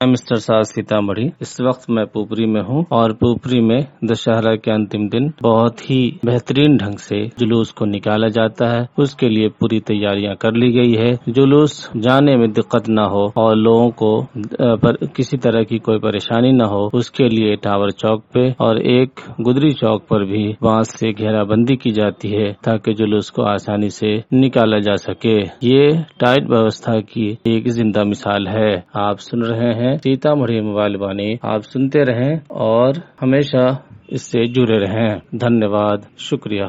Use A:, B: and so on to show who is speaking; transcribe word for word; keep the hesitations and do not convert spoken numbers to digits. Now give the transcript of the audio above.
A: Mister साज सीतामढ़ी। इस वक्त मैं पुपरी में हूँ और पुपरी में दशहरा के अंतिम दिन बहुत ही बेहतरीन ढंग से जुलूस को निकाला जाता है। उसके लिए पूरी तैयारियां कर ली गई है। जुलूस जाने में दिक्कत न हो और लोगों को पर किसी तरह की कोई परेशानी न हो, उसके लिए टावर चौक पे और एक गुदरी चौक पर भी बांस से घेराबंदी की जाती है ताकि जुलूस को आसानी से निकाला जा सके। ये टाइट व्यवस्था की एक जिंदा मिसाल है। आप सुन रहे हैं सीतामढ़ी मोबाइल वाणी। आप सुनते रहें और हमेशा इससे जुड़े रहें। धन्यवाद, शुक्रिया।